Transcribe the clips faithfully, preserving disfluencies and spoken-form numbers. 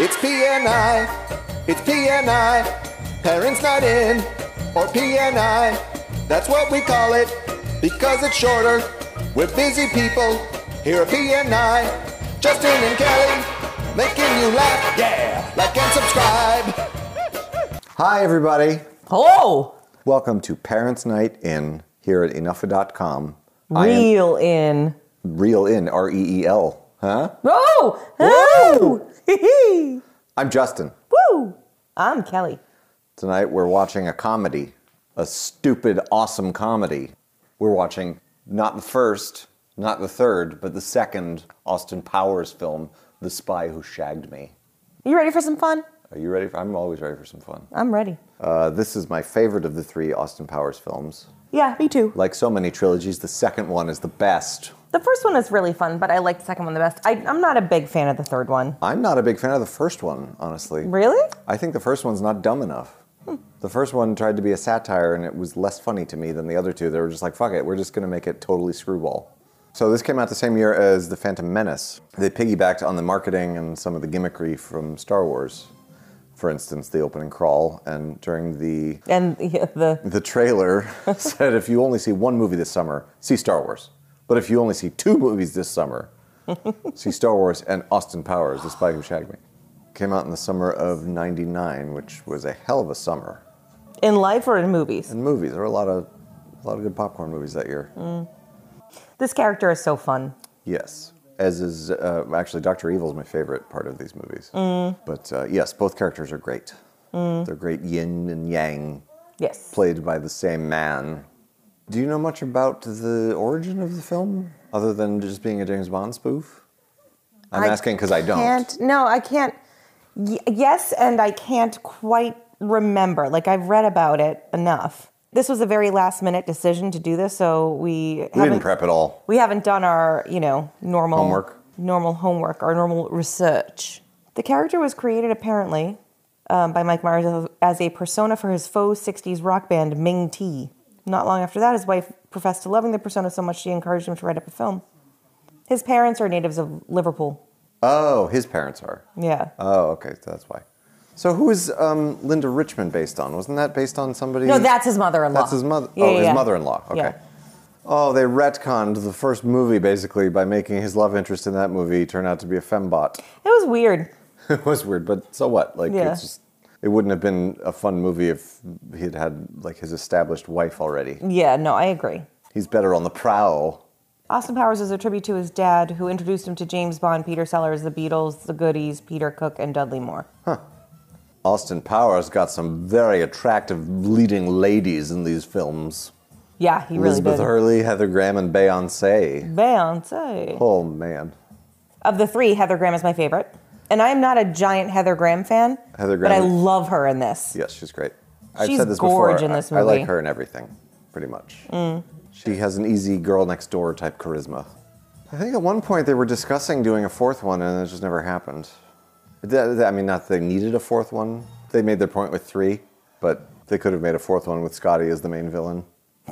It's P N I, it's P N I, Parents Night In, or P N I. That's what we call it, because it's shorter. We're busy people here at P N I. Justin and Kelly, making you laugh, yeah, like and subscribe. Hi, everybody. Hello. Welcome to Parents Night In here at Enougha dot com. Real in. Real in, R E E L, huh? Oh! Oh! I'm Justin. Woo! I'm Kelly. Tonight we're watching a comedy, a stupid, awesome comedy. We're watching not the first, not the third, but the second Austin Powers film, The Spy Who Shagged Me. You ready for some fun? Are you ready? For, I'm always ready for some fun. I'm ready. Uh, this is my favorite of the three Austin Powers films. Yeah, me too. Like so many trilogies, the second one is the best. The first one is really fun, but I like the second one the best. I, I'm not a big fan of the third one. I'm not a big fan of the first one, honestly. Really? I think the first one's not dumb enough. Hmm. The first one tried to be a satire, and it was less funny to me than the other two. They were just like, fuck it, we're just going to make it totally screwball. So this came out the same year as The Phantom Menace. They piggybacked on the marketing and some of the gimmickry from Star Wars. For instance, the opening crawl, and during the and yeah, the the trailer said, if you only see one movie this summer, see Star Wars. But if you only see two movies this summer, see Star Wars and Austin Powers, The Spy Who Shagged Me. Came out in the summer of ninety-nine, which was a hell of a summer. In life or in movies? In movies. There were a lot of a lot of good popcorn movies that year. Mm. This character is so fun. Yes. As is, uh, actually, Doctor Evil is my favorite part of these movies. Mm. But uh, yes, both characters are great. Mm. They're great yin and yang. Yes. Played by the same man. Do you know much about the origin of the film, other than just being a James Bond spoof? I'm I asking because I don't. Can't, no, I can't. Y- yes, and I can't quite remember. Like, I've read about it enough. This was a very last-minute decision to do this, so we We didn't prep at all. We haven't done our, you know, normal Homework. normal homework, our normal research. The character was created apparently um, by Mike Myers as a persona for his faux sixties rock band Ming T. Not long after that, his wife professed to loving the persona so much she encouraged him to write up a film. His parents are natives of Liverpool. Oh, his parents are. Yeah. Oh, okay, that's why. So who is um, Linda Richmond based on? Wasn't that based on somebody? No, that's his mother-in-law. That's his mother. Yeah, oh, yeah, his yeah. mother-in-law. Okay. Yeah. Oh, they retconned the first movie basically by making his love interest in that movie turn out to be a fembot. It was weird. It was weird, but so what? Like, Yeah. it's just, it wouldn't have been a fun movie if he had had like his established wife already. Yeah, no, I agree. He's better on the prowl. Austin Powers is a tribute to his dad, who introduced him to James Bond, Peter Sellers, the Beatles, the Goodies, Peter Cook, and Dudley Moore. Huh. Austin Powers got some very attractive leading ladies in these films. Yeah, he really Elizabeth did. Hurley, Heather Graham, and Beyoncé. Beyoncé. Oh, man. Of the three, Heather Graham is my favorite. And I am not a giant Heather Graham fan, Heather but I Graham- love her in this. Yes, she's great. I've She's said this gorge before. in this I, I like movie. her in everything, pretty much. Mm. She has an easy girl next door type charisma. I think at one point they were discussing doing a fourth one, and it just never happened. That- that- I mean, not that they needed a fourth one. They made their point with three, but they could have made a fourth one with Scotty as the main villain.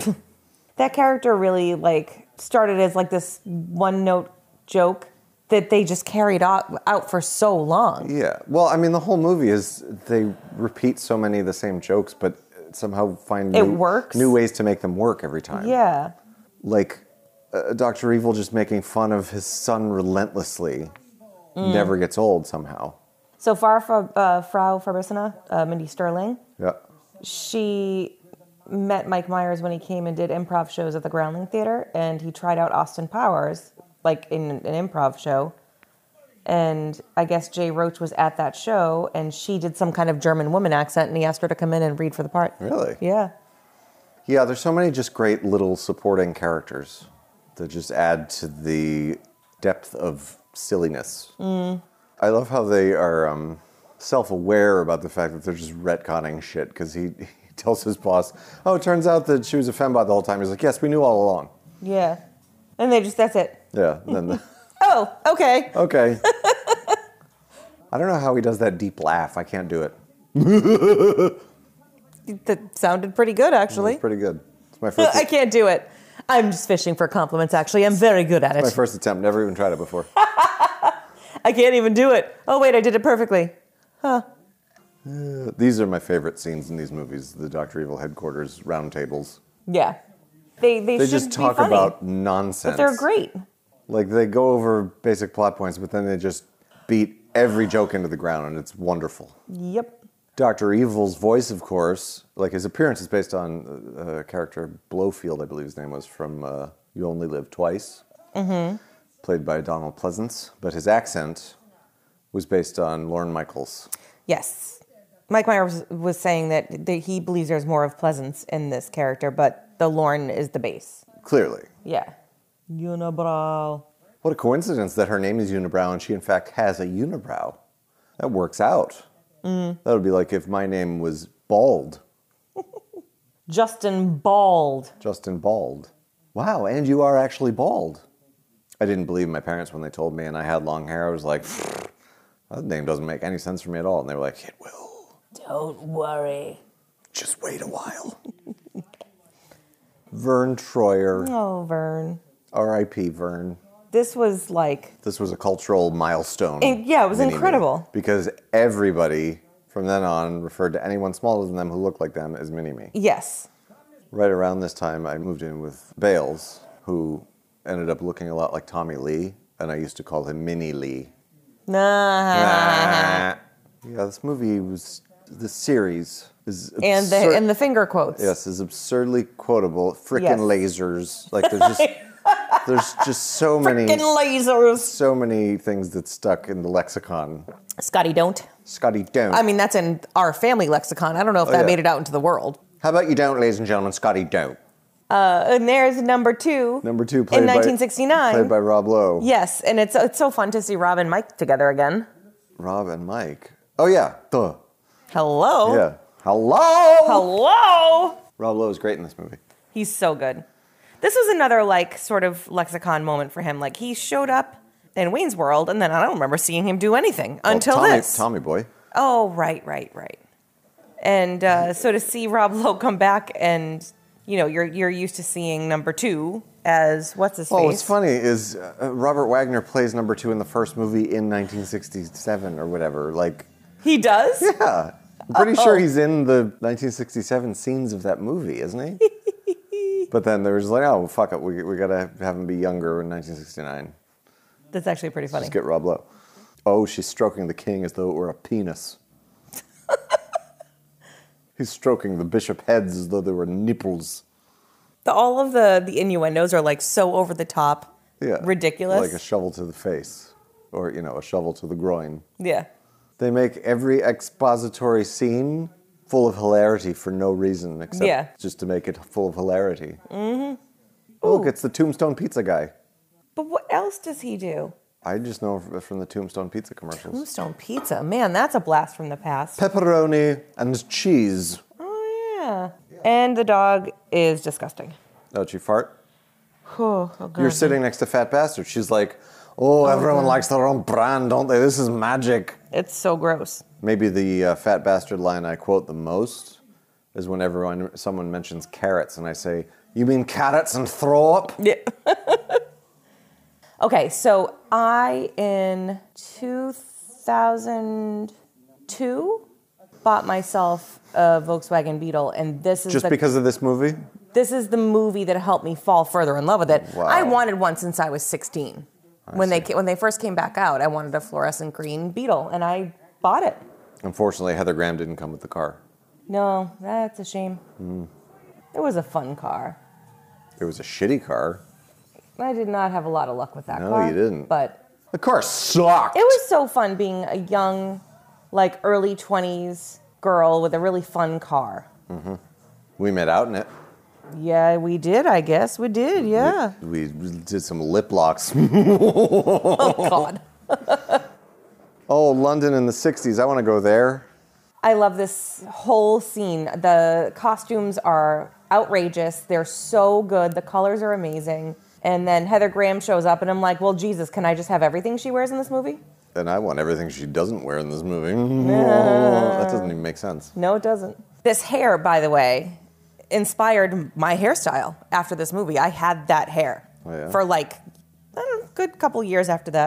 That character really like started as like this one-note joke that they just carried out, out for so long. Yeah. Well, I mean, the whole movie is they repeat so many of the same jokes, but somehow find It new, works. new ways to make them work every time. Yeah. Like uh, Doctor Evil just making fun of his son relentlessly Mm. never gets old somehow. So far, for, uh, Frau Farbissina, uh, Mindy Sterling, Yeah. she met Mike Myers when he came and did improv shows at the Groundling Theater, and he tried out Austin Powers, like in an improv show. And I guess Jay Roach was at that show, and she did some kind of German woman accent, and he asked her to come in and read for the part. Really? Yeah. Yeah, there's so many just great little supporting characters that just add to the depth of silliness. Mm. I love how they are um, self-aware about the fact that they're just retconning shit, because he, he tells his boss, oh, it turns out that she was a fembot the whole time. He's like, yes, we knew all along. Yeah. And they just, that's it. Yeah, then the, Oh, okay. okay. I don't know how he does that deep laugh. I can't do it. That sounded pretty good, actually. It's pretty good. It's my first. I can't do it. I'm just fishing for compliments, actually. I'm very good at My it. first attempt. Never even tried it before. I can't even do it. Oh, wait, I did it perfectly. Huh. Uh, these are my favorite scenes in these movies, the Doctor Evil headquarters round tables. Yeah. They they, They should just be talk funny, about nonsense. but they're great. Like, they go over basic plot points, but then they just beat every joke into the ground, and it's wonderful. Yep. Doctor Evil's voice, of course, like his appearance is based on a character, Blowfield, I believe his name was, from uh, You Only Live Twice, mm-hmm. played by Donald Pleasance, but his accent was based on Lorne Michaels. Yes. Mike Myers was saying that, that he believes there's more of Pleasance in this character, but the Lorne is the base. Clearly. Yeah. Unibrow. What a coincidence that her name is Unibrow and she, in fact, has a unibrow. That works out. Mm. That would be like if my name was Bald. Justin Bald. Justin Bald. Wow, and you are actually bald. I didn't believe my parents when they told me, and I had long hair. I was like, that name doesn't make any sense for me at all. And they were like, it will. Don't worry. Just wait a while. Vern Troyer. Oh, Vern. R I P Vern. This was like... This was a cultural milestone. It, yeah, it was Mini-Me. incredible. Because everybody from then on referred to anyone smaller than them who looked like them as Mini-Me. Yes. Right around this time, I moved in with Bales, who ended up looking a lot like Tommy Lee, and I used to call him Mini Lee. Nah. Nah. Yeah, this movie was... This series is absurd. And the, and the finger quotes. Yes, is absurdly quotable. Frickin' Yes. lasers. Like, there's just... There's just so many... Frickin' lasers. So many things that stuck in the lexicon. Scotty, don't. Scotty, don't. I mean, that's in our family lexicon. I don't know if Oh, that yeah. made it out into the world. How about you don't, ladies and gentlemen? Scotty, don't. Uh, and there's number two. Number two, played in by... nineteen sixty-nine. Played by Rob Lowe. Yes, and it's it's so fun to see Rob and Mike together again. Rob and Mike. Oh, yeah. Duh. Hello. Yeah. Hello! Hello. Rob Lowe is great in this movie. He's so good. This was another, like, sort of lexicon moment for him. Like, he showed up in Wayne's World, and then I don't remember seeing him do anything Well, until Tommy, this. Tommy Boy. Oh, right, right, right. And uh, so to see Rob Lowe come back and, you know, you're you're used to seeing number two as, what's his Oh, face? what's funny is uh, Robert Wagner plays number two in the first movie in nineteen sixty-seven or whatever. Like, He does? yeah. I'm pretty Uh-oh. sure he's in the nineteen sixty-seven scenes of that movie, isn't he? But then there was like, oh, fuck it. We, we got to have him be younger in nineteen sixty-nine. That's actually pretty funny. Just get Rob Lowe. Oh, she's stroking the king as though it were a penis. He's stroking the bishop heads as though they were nipples. The, all of the, the innuendos are like so over the top, Yeah. ridiculous. Like a shovel to the face. Or, you know, a shovel to the groin. Yeah. They make every expository scene full of hilarity for no reason except Yeah. just to make it full of hilarity. Mm-hmm. Look, it's the Tombstone Pizza guy. But what else does he do? I just know f- from the Tombstone Pizza commercials. Tombstone Pizza. Man, that's a blast from the past. Pepperoni and cheese. Oh, yeah. And the dog is disgusting. Don't you fart? Oh, oh God. You're sitting next to Fat Bastard. She's like, oh, everyone likes their own brand, don't they? This is magic. It's so gross. Maybe the uh, Fat Bastard line I quote the most is when everyone, someone mentions carrots and I say, you mean carrots and throw up? Yeah. Okay, so I, in two thousand two, bought myself a Volkswagen Beetle, and this is Just the, because of this movie? this is the movie that helped me fall further in love with it. Wow. I wanted one since I was sixteen. When they ca- when they first came back out, I wanted a fluorescent green Beetle, and I bought it. Unfortunately, Heather Graham didn't come with the car. No, that's a shame. Mm. It was a fun car. It was a shitty car. I did not have a lot of luck with that No, car. you didn't. But The car sucked. it was so fun being a young, like early twenties girl with a really fun car. We met out in it. Yeah, we did, I guess. We did, yeah. We did some lip locks. Oh, God. Oh, London in the sixties. I want to go there. I love this whole scene. The costumes are outrageous. They're so good. The colors are amazing. And then Heather Graham shows up, and I'm like, well, Jesus, can I just have everything she wears in this movie? And I want everything she doesn't wear in this movie. That doesn't even make sense. No, it doesn't. This hair, by the way, inspired my hairstyle after this movie. I had that hair Oh, yeah? for like I don't know, a good couple years after that.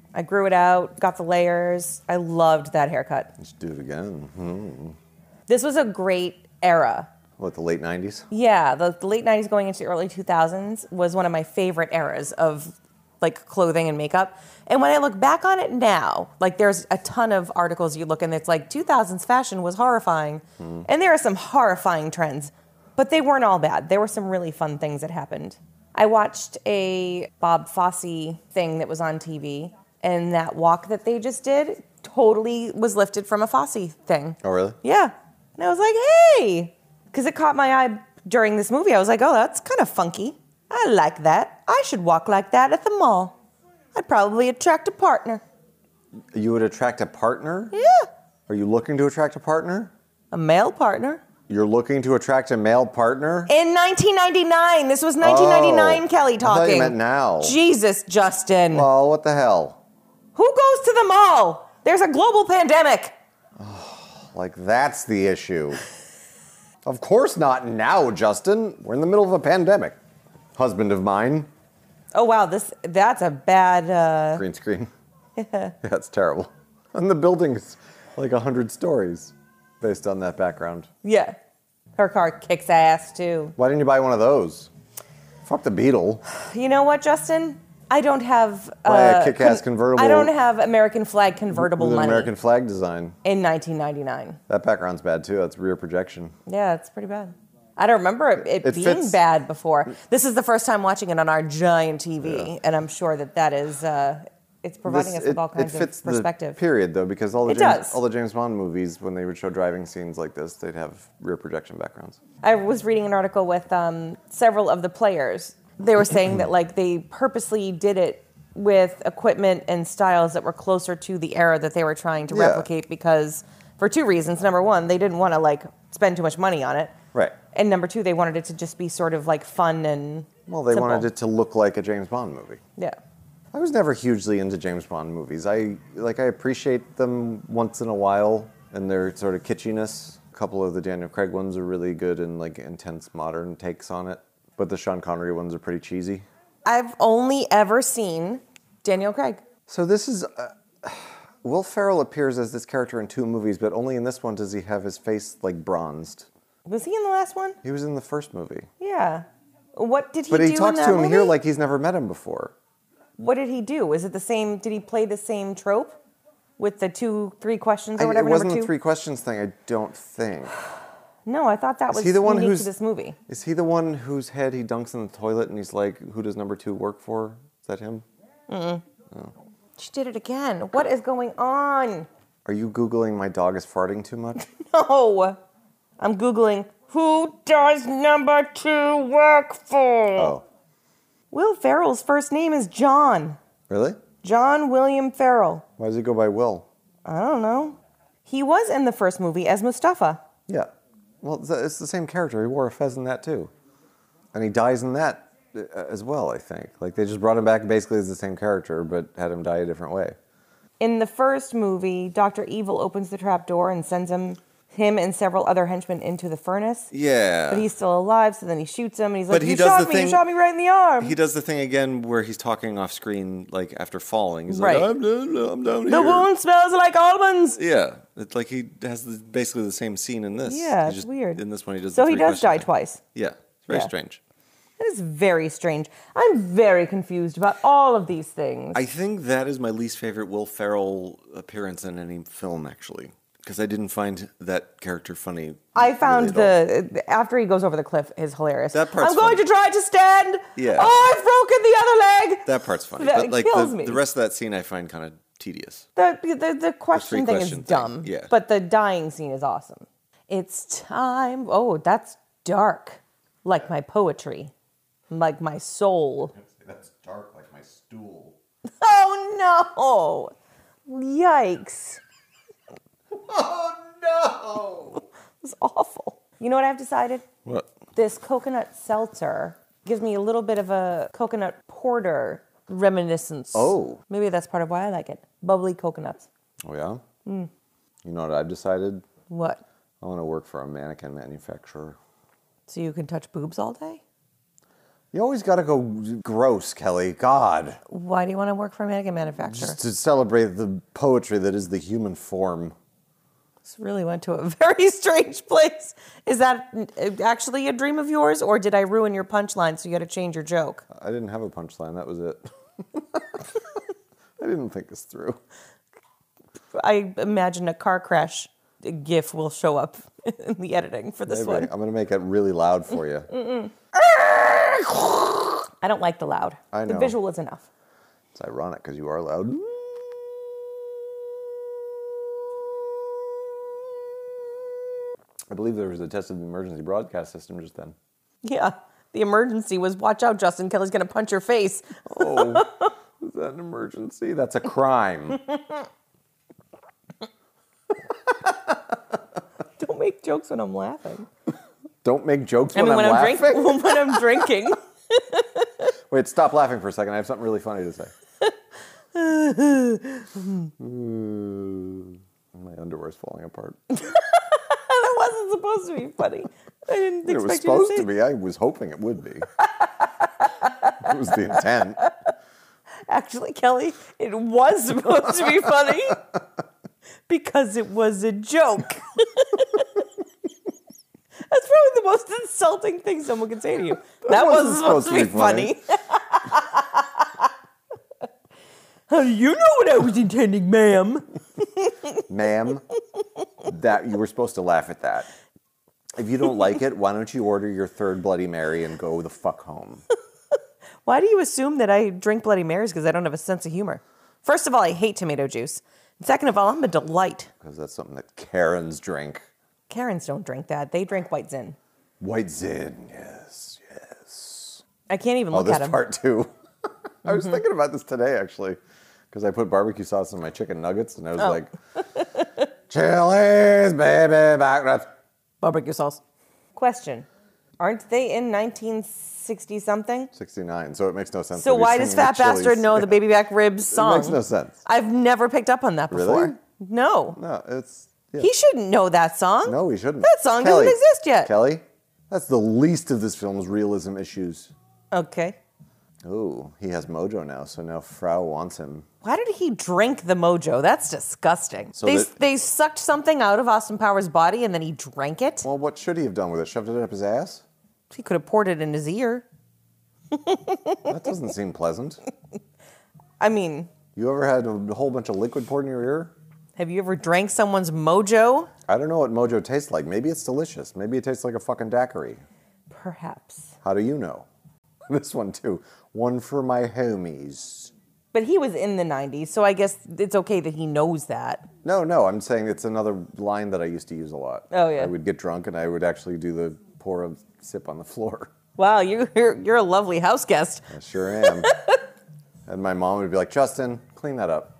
I grew it out, got the layers. I loved that haircut. Let's do it again. Hmm. This was a great era. What, the late nineties? Yeah, the, the late nineties going into the early two thousands was one of my favorite eras of like clothing and makeup. And when I look back on it now, like there's a ton of articles you look and it's like two thousands fashion was horrifying. Mm. And there are some horrifying trends, but they weren't all bad. There were some really fun things that happened. I watched a Bob Fosse thing that was on T V, and that walk that they just did totally was lifted from a Fosse thing. Oh, really? Yeah. And I was like, hey, because it caught my eye during this movie. I was like, oh, that's kind of funky. I like that. I should walk like that at the mall. I'd probably attract a partner. You would attract a partner? Yeah. Are you looking to attract a partner? A male partner. You're looking to attract a male partner? In nineteen ninety-nine. This was nineteen ninety-nine, oh, Kelly talking. I thought you meant now. Jesus, Justin. Well, what the hell? Who goes to the mall? There's a global pandemic. Like, that's the issue. Of course not now, Justin. We're in the middle of a pandemic. Husband of mine. Oh, wow. This That's a bad... Uh... Green screen. Yeah. That's terrible. And the building's like one hundred stories based on that background. Yeah. Her car kicks ass, too. Why didn't you buy one of those? Fuck the Beetle. You know what, Justin? I don't have... Buy uh, a kick-ass con- convertible. I don't have American flag convertible with an money. American flag design. In nineteen ninety-nine. That background's bad, too. That's rear projection. Yeah, it's pretty bad. I don't remember it, it, It being fits- bad before. This is the first time watching it on our giant T V, yeah. And I'm sure that that is... Uh, it's providing This- us with it- all kinds it fits of perspective. The period, though, because all the It James, does. all the James Bond movies, when they would show driving scenes like this, they'd have rear projection backgrounds. I was reading an article with um, several of the players. They were saying that like they purposely did it with equipment and styles that were closer to the era that they were trying to Yeah. replicate because for two reasons. Number one, they didn't want to like spend too much money on it. Right. And number two, they wanted it to just be sort of like fun and Well, they simple. wanted it to look like a James Bond movie. Yeah. I was never hugely into James Bond movies. I like I appreciate them once in a while and their sort of kitschiness. A couple of the Daniel Craig ones are really good and like intense modern takes on it, but the Sean Connery ones are pretty cheesy. I've only ever seen Daniel Craig. So this is uh, Will Ferrell appears as this character in two movies, but only in this one does he have his face like bronzed. Was he in the last one? He was in the first movie. Yeah. What did he But do he in talks that to him movie? here like he's never met him before. What did he do? Is it the same? Did he play the same trope with the two, three questions or I, whatever? it wasn't number the two? three questions thing, I don't think. No, I thought that was he the one unique who's- to this movie. Is he the one whose head he dunks in the toilet and he's like, who does number two work for? Is that him? Mm-mm. Oh. She did it again. What is going on? Are you Googling my dog is farting too much? No. I'm Googling, who does number two work for? Oh. Will Ferrell's first name is John. Really? John William Ferrell. Why does he go by Will? I don't know. He was in the first movie as Mustafa. Yeah. Well, it's it's the same character. He wore a fez in that too. And he dies in that uh, as well, I think. Like, they just brought him back basically as the same character, but had him die a different way. In the first movie, Doctor Evil opens the trap door and sends him, him and several other henchmen into the furnace. Yeah. But he's still alive, so then he shoots him, and he's like, But he you does shot the me, thing- you shot me right in the arm. He does the thing again where he's talking off screen, like, after falling. He's Right. like, I'm down, I'm down The here. wound smells like almonds. Yeah. It's like he has the, basically the same scene in this. Yeah, He it's just- weird. In this one, he does So the he three does question die thing. twice. Yeah. It's very Yeah. strange. That is very strange. I'm very confused about all of these things. I think that is my least favorite Will Ferrell appearance in any film, actually. Because I didn't find that character funny. I found really at all. the, after he goes over the cliff is hilarious. That part's I'm going funny. to try to stand. Yeah. Oh, I've broken the other leg. That part's funny. That but like kills the, me. the rest of that scene I find kind of tedious. The, the, the question thing question is thing, dumb. yeah. But the dying scene is awesome. It's time. Oh, that's dark. Like my poetry. Like my soul. That's dark like my stool. Oh, no. Yikes. Oh, no! It's awful. You know what I've decided? What? This coconut seltzer gives me a little bit of a coconut porter reminiscence. Oh. Maybe that's part of why I like it. Bubbly coconuts. Oh, yeah? Mm. You know what I've decided? What? I want to work for a mannequin manufacturer. So you can touch boobs all day? You always got to go gross, Kelly. God. Why do you want to work for a mega manufacturer? Just to celebrate the poetry that is the human form. This really went to a very strange place. Is that actually a dream of yours, or did I ruin your punchline so you got to change your joke? I didn't have a punchline. That was it. I didn't think this through. I imagine a car crash gif will show up in the editing for this Maybe. one. I'm going to make it really loud for you. Mm-mm. I don't like the loud. I know. The visual is enough. It's ironic because you are loud. I believe there was a test of the emergency broadcast system just then. Yeah. The emergency was, watch out, Justin. Kelly's going to punch your face. Oh, is that an emergency? That's a crime. Don't make jokes when I'm laughing. Don't make jokes I when mean, when I'm I'm, laughing? drink- when I'm drinking. Wait, stop laughing for a second. I have something really funny to say. My underwear's falling apart. That wasn't supposed to be funny. I didn't It expect was you supposed to, to say. be. I was hoping it would be. It was the intent. Actually, Kelly, it was supposed to be funny because it was a joke. That's probably the most insulting thing someone can say to you. That, that wasn't, wasn't supposed, supposed to be funny. funny. How do you know what I was intending, ma'am? Ma'am, that you were supposed to laugh at that. If you don't like it, why don't you order your third Bloody Mary and go the fuck home? Why do you assume that I drink Bloody Marys because I don't have a sense of humor? First of all, I hate tomato juice. And second of all, I'm a delight. Because that's something that Karens drink. Karens don't drink that. They drink White Zin. White Zin, yes, yes. I can't even oh, look this at them. part too. I was mm-hmm. thinking about this today, actually. Because I put barbecue sauce on my chicken nuggets, and I was oh. like, Chili's, baby, back ribs. Barbecue sauce. Question. Aren't they in nineteen sixty something? sixty-nine, so it makes no sense. So why does Fat Bastard know the Baby Back Ribs song? It makes no sense. I've never picked up on that before. Really? No. No, it's... Yeah. He shouldn't know that song. No, he shouldn't. That song Kelly, doesn't exist yet. Kelly, that's the least of this film's realism issues. Okay. Oh, he has mojo now, so now Frau wants him. Why did he drink the mojo? That's disgusting. So they, that, they sucked something out of Austin Powers' body and then he drank it? Well, what should he have done with it? Shoved it up his ass? He could have poured it in his ear. That doesn't seem pleasant. I mean... You ever had a whole bunch of liquid poured in your ear? Have you ever drank someone's mojo? I don't know what mojo tastes like. Maybe it's delicious. Maybe it tastes like a fucking daiquiri. Perhaps. How do you know? This one, too. One for my homies. But he was in the nineties, so I guess it's okay that he knows that. No, no, I'm saying it's another line that I used to use a lot. Oh, yeah. I would get drunk and I would actually do the pour a sip on the floor. Wow, you, you're, you're a lovely house guest. I sure am. And my mom would be like, Justin, clean that up.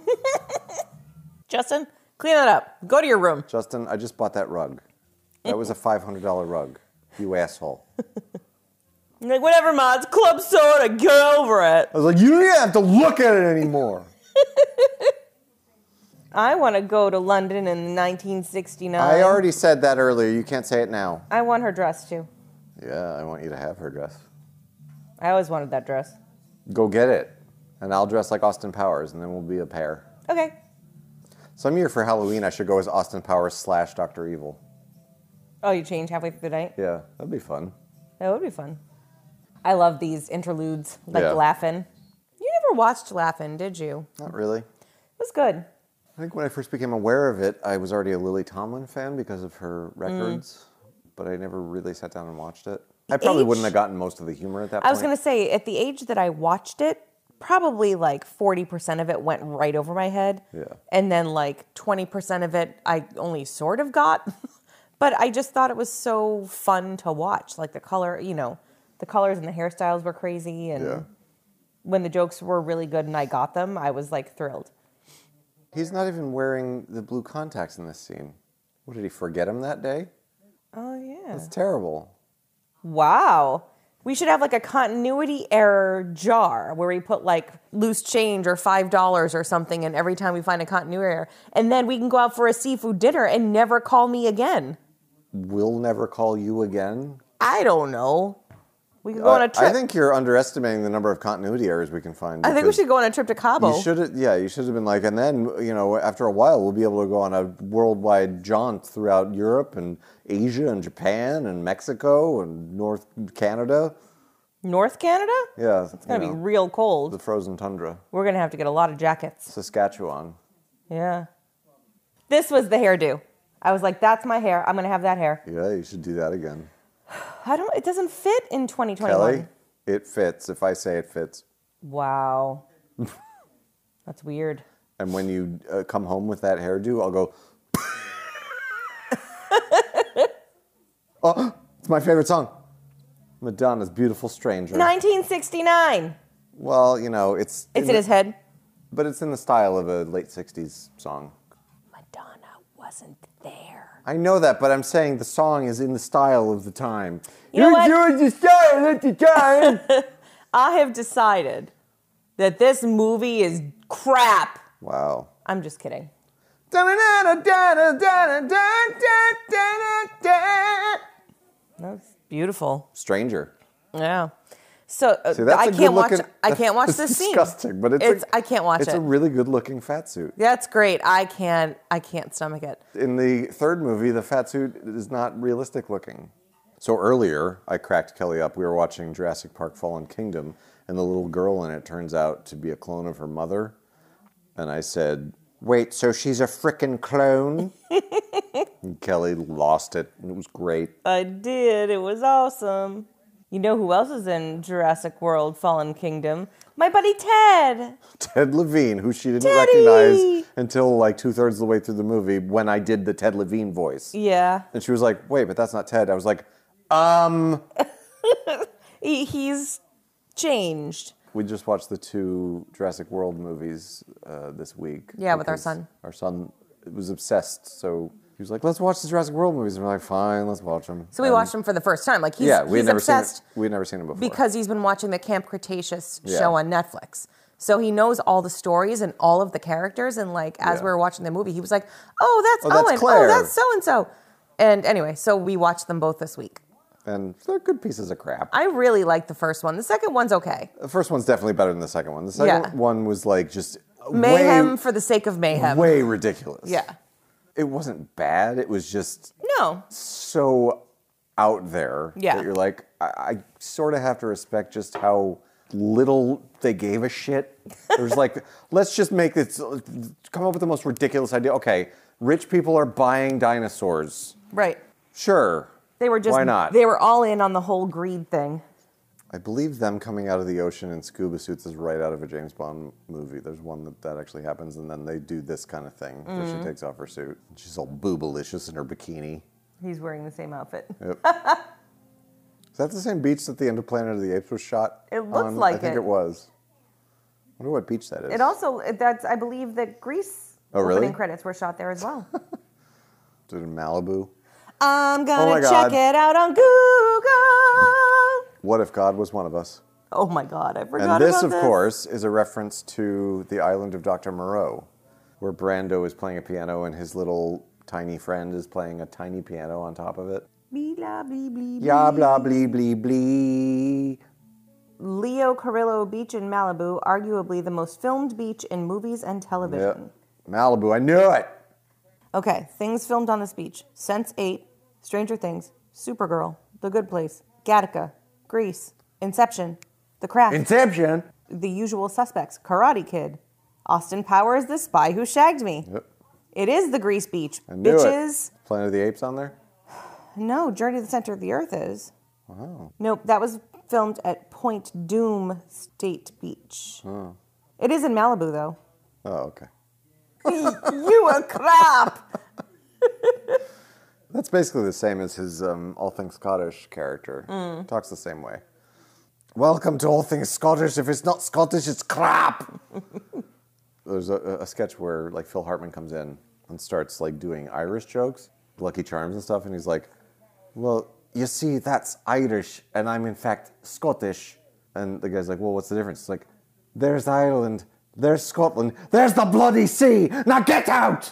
Justin, clean that up. Go to your room. Justin, I just bought that rug. That was a five hundred dollars rug. You asshole. I'm like, whatever, Ma, it's club soda. Get over it. I was like, you don't even have to look at it anymore. I want to go to London in nineteen sixty-nine. I already said that earlier. You can't say it now. I want her dress, too. Yeah, I want you to have her dress. I always wanted that dress. Go get it. And I'll dress like Austin Powers, and then we'll be a pair. Okay. Some year for Halloween, I should go as Austin Powers slash Doctor Evil. Oh, you change halfway through the night? Yeah, that'd be fun. That would be fun. I love these interludes, like Yeah. Laugh-In. You never watched Laugh-In, did you? Not really. It was good. I think when I first became aware of it, I was already a Lily Tomlin fan because of her records, mm. but I never really sat down and watched it. I probably age, wouldn't have gotten most of the humor at that point. I was going to say, at the age that I watched it, probably like forty percent of it went right over my head. Yeah. And then like twenty percent of it I only sort of got. But I just thought it was so fun to watch. Like the color, you know, the colors and the hairstyles were crazy. And yeah. when the jokes were really good and I got them, I was like thrilled. He's not even wearing the blue contacts in this scene. What, did he forget him that day? Oh, yeah. That's terrible. Wow. We should have like a continuity error jar where we put like loose change or five dollars or something, and every time we find a continuity error. And then we can go out for a seafood dinner and never call me again. We'll never call you again? I don't know. We could go on a Uh, trip. I think you're underestimating the number of continuity errors we can find. I think we because should go on a trip to Cabo. You should have, yeah, you should have been like, and then, you know, after a while, we'll be able to go on a worldwide jaunt throughout Europe and Asia and Japan and Mexico and North Canada. North Canada? Yeah. It's going to be real cold. The frozen tundra. We're going to have to get a lot of jackets. Saskatchewan. Yeah. This was the hairdo. I was like, that's my hair. I'm going to have that hair. Yeah, you should do that again. I don't, it doesn't fit in twenty twenty-one. Kelly, it fits. If I say it fits. Wow. That's weird. And when you uh, come home with that hairdo, I'll go, oh, it's my favorite song. Madonna's Beautiful Stranger. nineteen sixty-nine. Well, you know, it's... It's in his head. But it's in the style of a late sixties song. Madonna wasn't there. I know that, but I'm saying the song is in the style of the time. You know what? You're the style of the time. I have decided that this movie is crap. Wow. I'm just kidding. That's beautiful. Stranger. Yeah. So uh, See, that's I a can't watch. good-looking- I can't watch it's this scene. disgusting, but it's, It's- a, I can't watch it's it. a really good-looking fat suit. That's great. I can't. I can't stomach it. In the third movie, the fat suit is not realistic looking. So earlier, I cracked Kelly up. We were watching Jurassic Park Fallen Kingdom, and the little girl in it turns out to be a clone of her mother. And I said, wait, so she's a frickin' clone? And Kelly lost it, and it was great. I did. It was awesome. You know who else is in Jurassic World Fallen Kingdom? My buddy Ted. Ted Levine, who she didn't Teddy! recognize until like two-thirds of the way through the movie when I did the Ted Levine voice. Yeah. And she was like, wait, but that's not Ted. I was like, um... He, he's changed. We just watched the two Jurassic World movies uh, this week. Yeah, with our because son. Our son was obsessed, so he was like, let's watch the Jurassic World movies. And we're like, fine, let's watch them. So we and watched him for the first time. Like he's, Yeah, we he's had never obsessed seen it. We had never seen him before. because he's been watching the Camp Cretaceous Yeah. show on Netflix. So he knows all the stories and all of the characters. And like as Yeah. we were watching the movie, he was like, "Oh, that's Oh, that's Owen. Claire." Oh, that's so and so." And anyway, so we watched them both this week. And they're good pieces of crap. I really liked the first one. The second one's okay. The first one's definitely better than the second one. The second Yeah. one was like just Mayhem way, for the sake of mayhem. way ridiculous. Yeah. It wasn't bad. It was just No. so out there Yeah. that you're like, I, I sort of have to respect just how little they gave a shit. There's like, let's just make this, come up with the most ridiculous idea. Okay, rich people are buying dinosaurs. Right. Sure. They were just Why not? They were all in on the whole greed thing. I believe them coming out of the ocean in scuba suits is right out of a James Bond movie. There's one that, that actually happens, and then they do this kind of thing where Mm-hmm. she takes off her suit. She's all boobalicious in her bikini. He's wearing the same outfit. Yep. Is that the same beach that the end of Planet of the Apes was shot It looks on? like I think it. it was. I wonder what beach that is. It also that's I believe that Grease Oh, really? opening credits were shot there as well. Is it in Malibu? I'm Oh gonna my check God. it out on Google. What if God was one of us? Oh my God, I forgot And this, about of this. course, is a reference to the island of Doctor Moreau, where Brando is playing a piano and his little tiny friend is playing a tiny piano on top of it. Blee, blah, blee, blee, Ya blee. blah blee blee blee. Leo Carrillo Beach in Malibu, arguably the most filmed beach in movies and television. Yep. Malibu, I knew it. Okay, things filmed on this beach: Sense eight, Stranger Things, Supergirl, The Good Place, Gattaca, Grease, Inception, The Craft, Inception. The Usual Suspects, Karate Kid, Austin Powers, The Spy Who Shagged Me. Yep. It is the Grease Beach. I knew Bitches. it. Planet of the Apes on there? No, Journey to the Center of the Earth is. Wow. Nope, that was filmed at Point Doom State Beach. It is in Malibu, though. Oh, okay. You a crap! That's basically the same as his um, All Things Scottish character. Mm. Talks the same way. Welcome to All Things Scottish. If it's not Scottish, it's crap. There's a, a sketch where like Phil Hartman comes in and starts like doing Irish jokes, Lucky Charms and stuff, and he's like, "Well, you see, that's Irish, and I'm in fact Scottish." And the guy's like, "Well, what's the difference?" It's like, "There's Ireland, there's Scotland, there's the bloody sea. Now get out!"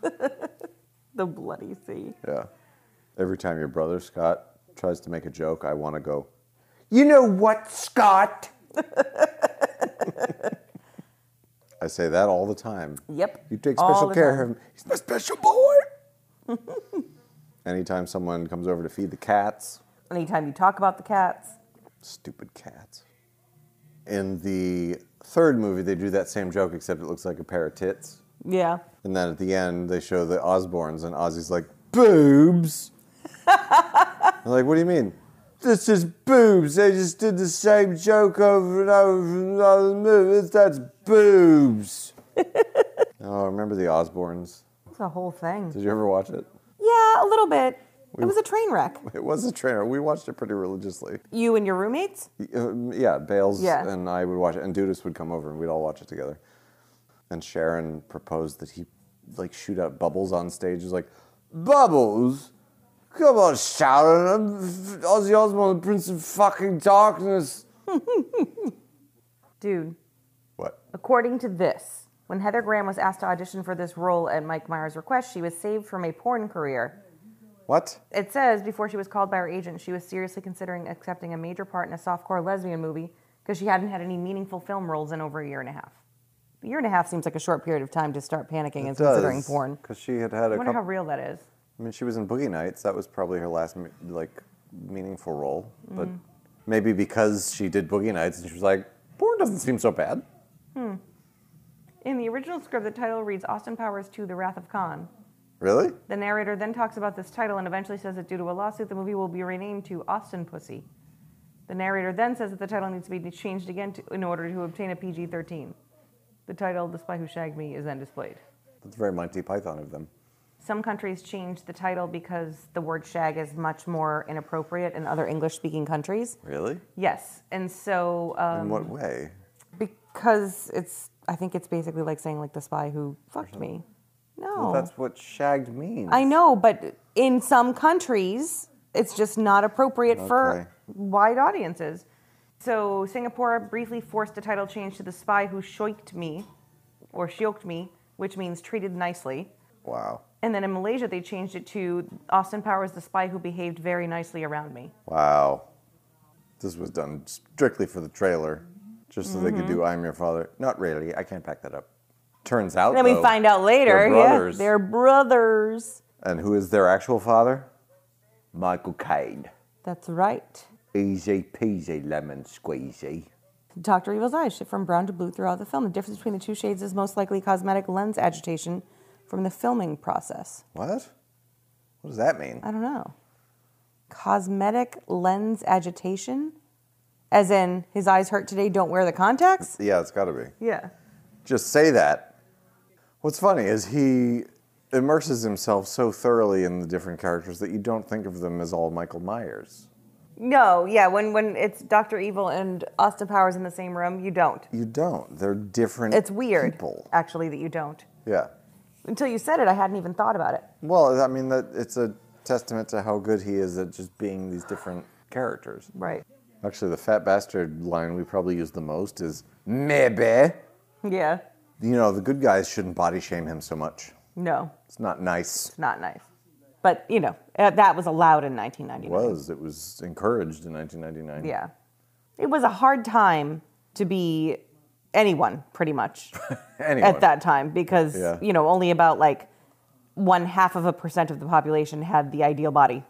The bloody sea. Yeah. Every time your brother Scott tries to make a joke, I want to go, You know what, Scott? I say that all the time. Yep. You take all special the care time. of him. He's my special boy. Anytime someone comes over to feed the cats. Anytime you talk about the cats. Stupid cats. In the third movie, they do that same joke, except it looks like a pair of tits. Yeah. And then at the end, they show the Osbournes, and Ozzy's like, boobs. I'm like, what do you mean? This is boobs. They just did the same joke over and over from another movie. That's boobs. Oh, remember the Osbournes? It's a whole thing. Did you ever watch it? Yeah, a little bit. It was a train wreck. It was a trainer. We watched it pretty religiously. You and your roommates? Uh, yeah, Bales Yeah. and I would watch it, and Dudis would come over, and we'd all watch it together. And Sharon proposed that he, like, shoot out bubbles on stage. He's like, bubbles? Come on, Sharon. I'm Ozzy Osbourne, the Prince of fucking Darkness. Dude, What? according to this, when Heather Graham was asked to audition for this role at Mike Myers' request, she was saved from a porn career. What? It says before she was called by her agent, she was seriously considering accepting a major part in a softcore lesbian movie because she hadn't had any meaningful film roles in over a year and a half. A year and a half seems like a short period of time to start panicking and considering porn. Because she had had I a wonder how couple... real that is. I mean, she was in Boogie Nights. That was probably her last, me- like, meaningful role. Mm. But maybe because she did Boogie Nights, and she was like, porn doesn't seem so bad. Hmm. In the original script, the title reads Austin Powers two, The Wrath of Khan. Really? The narrator then talks about this title and eventually says that due to a lawsuit, the movie will be renamed to Austin Pussy. The narrator then says that the title needs to be changed again to, in order to obtain a P G thirteen. The title, The Spy Who Shagged Me, is then displayed. That's very Monty Python of them. Some countries changed the title because the word shag is much more inappropriate in other English-speaking countries. Really? Yes, and so... Um, In what way? Because it's, I think it's basically like saying like the spy who fucked me. No. Well, that's what shagged means. I know, but in some countries, it's just not appropriate Okay. for wide audiences. So Singapore briefly forced the title change to The Spy Who Shoiked Me, or Shioked Me, which means treated nicely. Wow. And then in Malaysia, they changed it to Austin Powers, the spy who behaved very nicely around me. Wow. This was done strictly for the trailer, just so Mm-hmm. they could do I'm Your Father. Not really. I can't pack that up. Turns out, And then we though, find out later, they're yeah, brothers. they're brothers. And who is their actual father? Michael Caine. That's right. Easy peasy lemon squeezy. Doctor Evil's eyes shift from brown to blue throughout the film. The difference between the two shades is most likely cosmetic lens agitation from the filming process. What? What does that mean? I don't know. Cosmetic lens agitation? As in, his eyes hurt today, don't wear the contacts? Yeah, it's got to be. Yeah. Just say that. What's funny is he immerses himself so thoroughly in the different characters that you don't think of them as all Michael Myers. No, yeah, when, when it's Doctor Evil and Austin Powers in the same room, you don't. You don't. They're different It's weird, people. actually, that you don't. Yeah. Until you said it, I hadn't even thought about it. Well, I mean, that it's a testament to how good he is at just being these different characters. Right. Actually, the fat bastard line we probably use the most is, maybe. Yeah. You know, the good guys shouldn't body shame him so much. No, It's not nice. it's not nice. But, you know, uh, that was allowed in nineteen It ninety-nine. was. It was encouraged in nineteen ninety-nine. Yeah. It was a hard time to be anyone, pretty much, Anyway. at that time because, Yeah. you know, only about like one half of a percent of the population had the ideal body.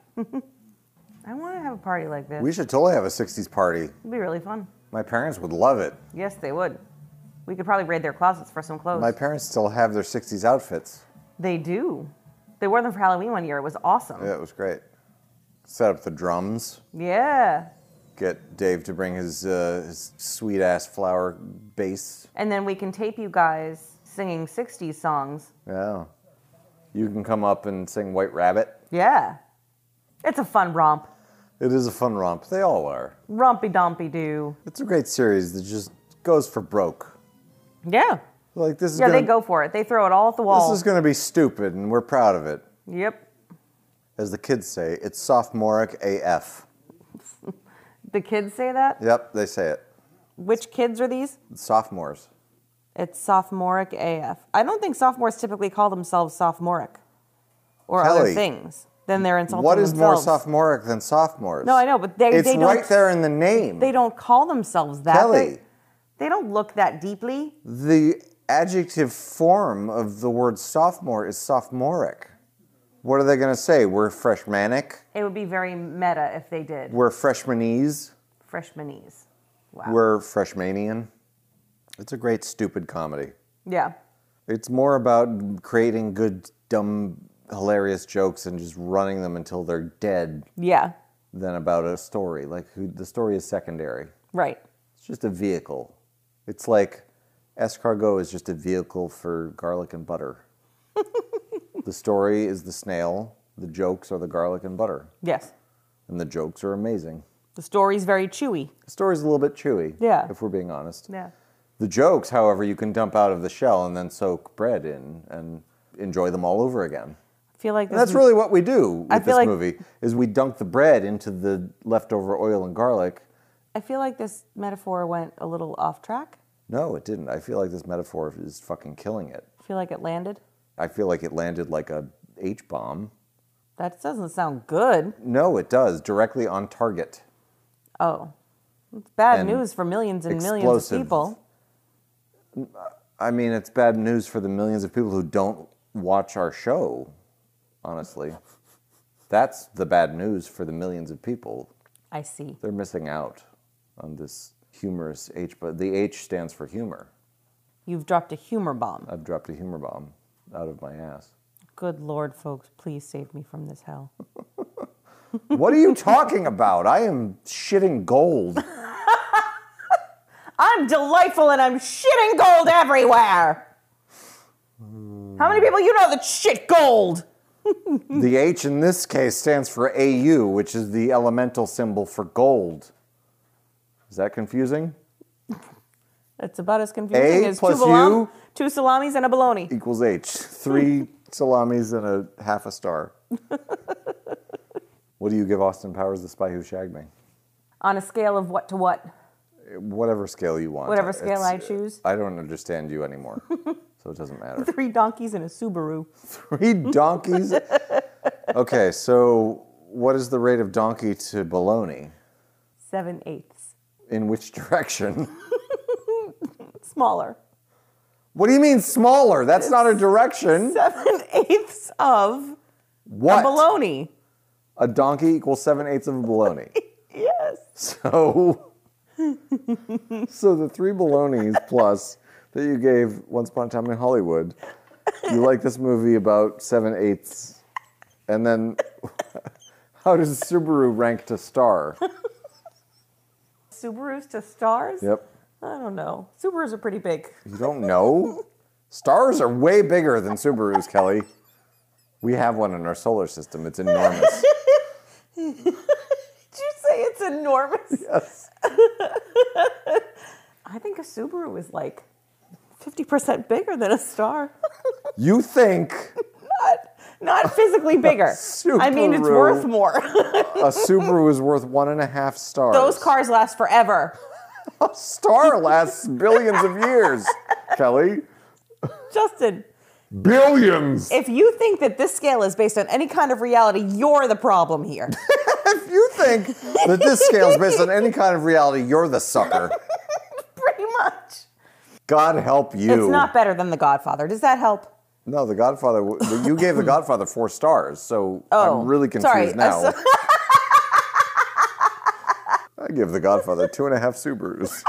I want to have a party like this. We should totally have a sixties party. It'd be really fun. My parents would love it. Yes, they would. We could probably raid their closets for some clothes. My parents still have their sixties outfits. They do. They wore them for Halloween one year. It was awesome. Yeah, it was great. Set up the drums. Yeah. Get Dave to bring his, uh, his sweet ass flower bass. And then we can tape you guys singing sixties songs. Yeah. You can come up and sing White Rabbit. Yeah. It's a fun romp. It is a fun romp. They all are. Rompy dompy doo. It's a great series that just goes for broke. Yeah. Like this is Yeah, gonna, they go for it. They throw it all at the wall. This is going to be stupid, and we're proud of it. Yep. As the kids say, it's sophomoric A F. The kids say that? Yep, they say it. Which kids are these? Sophomores. It's sophomoric A F. I don't think sophomores typically call themselves sophomoric or Kelly. other things. then they're insulting What is themselves. more sophomoric than sophomores? No, I know, but they It's they right don't, there in the name. They don't call themselves that. Kelly. They, they don't look that deeply. The adjective form of the word sophomore is sophomoric. What are they going to say? We're freshmanic? It would be very meta if they did. We're freshmanese? Freshmanese. Wow. We're freshmanian? It's a great stupid comedy. Yeah. It's more about creating good, dumb, hilarious jokes and just running them until they're dead Yeah. than about a story. Like, who, the story is secondary. Right. It's just a vehicle. It's like escargot is just a vehicle for garlic and butter. The story is the snail. The jokes are the garlic and butter. Yes. And the jokes are amazing. The story's very chewy. The story's a little bit chewy, Yeah. if we're being honest. Yeah. The jokes, however, you can dump out of the shell and then soak bread in and enjoy them all over again. I feel like this And that's is- really what we do with I feel this like- movie, is we dunk the bread into the leftover oil and garlic. I feel like this metaphor went a little off track. No, it didn't. I feel like this metaphor is fucking killing it. I feel like it landed. I feel like it landed like a H-bomb. That doesn't sound good. No, it does. Directly on target. Oh. It's bad And news for millions and millions explosive. of people. I mean, it's bad news for the millions of people who don't watch our show, honestly. That's the bad news for the millions of people. I see. They're missing out on this humorous H, but the H stands for humor. You've dropped a humor bomb. I've dropped a humor bomb out of my ass. Good Lord, folks, please save me from this hell. What are you talking about? I am shitting gold. I'm delightful and I'm shitting gold everywhere. How many people you know that shit gold? The H in this case stands for A U, which is the elemental symbol for gold. Is that confusing? It's about as confusing A as plus two, balam- U? two salamis and a bologna. Equals H. Three salamis and a half a star. What do you give Austin Powers, The Spy Who Shagged Me? On a scale of what to what? Whatever scale you want. Whatever scale It's- I choose. I don't understand you anymore, so it doesn't matter. Three donkeys and a Subaru. Three donkeys? Okay, so what is the rate of donkey to bologna? Seven eighths. In which direction? Smaller. What do you mean smaller? That's not a direction. Seven eighths of What? a bologna. A donkey equals seven eighths of a bologna. Yes. So, so the three bolognas plus that you gave Once Upon a Time in Hollywood, you like this movie about seven eighths, and then how does Subaru rank to star? Subarus to stars? Yep. I don't know. Subarus are pretty big. You don't know? Stars are way bigger than Subarus, Kelly. We have one in our solar system. It's enormous. Did you say it's enormous? Yes. I think a Subaru is like fifty percent bigger than a star. You think not, not physically bigger. I mean, it's Subaru. worth more. a Subaru is worth one and a half stars? Those cars last forever. A star lasts billions of years, Kelly. Justin, Billions! if you think that this scale is based on any kind of reality, you're the problem here. If you think that this scale is based on any kind of reality, you're the sucker. Pretty much. God help you. It's not better than The Godfather. Does that help? No, The Godfather, you gave The Godfather four stars, so Oh, I'm really confused sorry. now. Uh, so- I give The Godfather two and a half Subarus.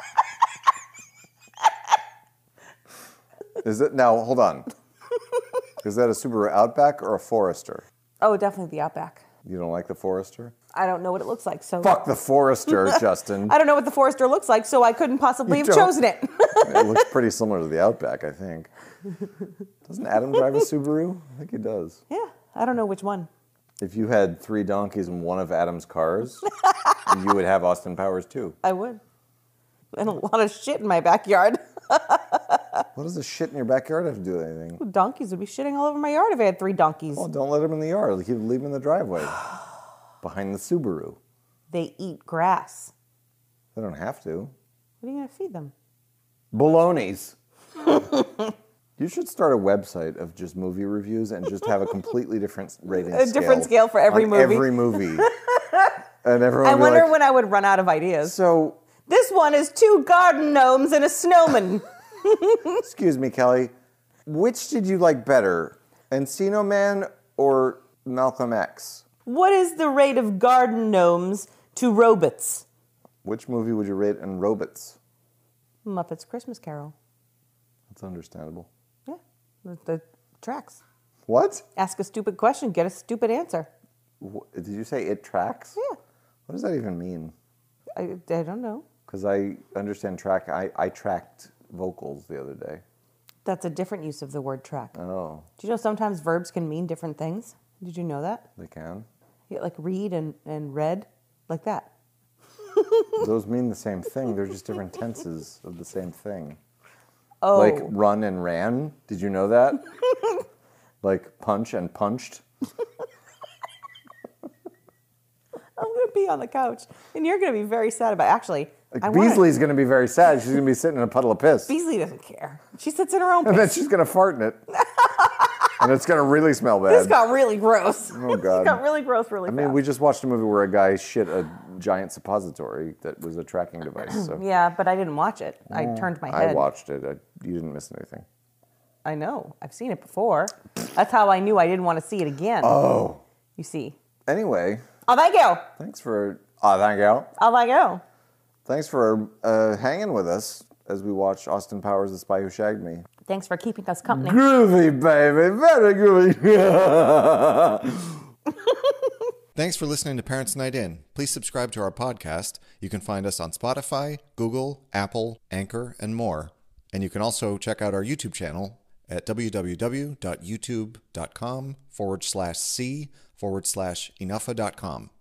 Is it, now, hold on. Is that a Subaru Outback or a Forester? Oh, definitely the Outback. You don't like the Forester? I don't know what it looks like, so Fuck the Forester, Justin. I don't know what the Forester looks like, so I couldn't possibly You have don't. chosen it. It looks pretty similar to the Outback, I think. Doesn't Adam drive a Subaru? I think he does. Yeah, I don't know which one. If you had three donkeys in one of Adam's cars, you would have Austin Powers too. I would. And a lot of shit in my backyard. What does the shit in your backyard have to do with anything? Donkeys would be shitting all over my yard if I had three donkeys. Well, don't let them in the yard. Leave leave them in the driveway. Behind the Subaru. They eat grass. They don't have to. What are you going to feed them? Bolognas. You should start a website of just movie reviews and just have a completely different rating A scale. different scale for every on movie. Every movie. And everyone I would be wonder like, when I would run out of ideas. So, This one is two garden gnomes and a snowman. excuse me, Kelly. Which did you like better, Encino Man or Malcolm X? What is the rate of garden gnomes to robots? Which movie would you rate in Robots? Muppets Christmas Carol. That's understandable. Yeah, the, the tracks. What? Ask a stupid question, get a stupid answer. Wh- Did you say it tracks? Yeah. What does that even mean? I, I don't know. Because I understand track. I, I tracked vocals the other day. That's a different use of the word track. Oh, Do you know sometimes verbs can mean different things? Did you know that? they can. Yeah, like read and, and read, like that. Those mean the same thing. They're just different tenses of the same thing. Oh. Like run and ran. Did you know that? Like punch and punched. I'm going to be on the couch, and you're going to be very sad about it. Actually, Like I wanna- Beasley's going to be very sad. She's going to be sitting in a puddle of piss. Beasley doesn't care. She sits in her own And then piss. she's going to fart in it. And it's going to really smell bad. This got really gross. Oh, This God. got really gross really I mean, fast. we just watched a movie where a guy shit a giant suppository that was a tracking device. So Yeah, but I didn't watch it. I turned my head. I watched it. I, you didn't miss anything. I know. I've seen it before. That's how I knew I didn't want to see it again. Oh. You see. Anyway, Oh, thank you. thanks for... Oh, thank you. Oh, thank you. Thanks for uh, hanging with us as we watch Austin Powers, The Spy Who Shagged Me. Thanks for keeping us company. Groovy, baby. Very groovy. Thanks for listening to Parents Night In. Please subscribe to our podcast. You can find us on Spotify, Google, Apple, Anchor, and more. And you can also check out our YouTube channel at www.youtube.com forward slash C forward slash enougha.com.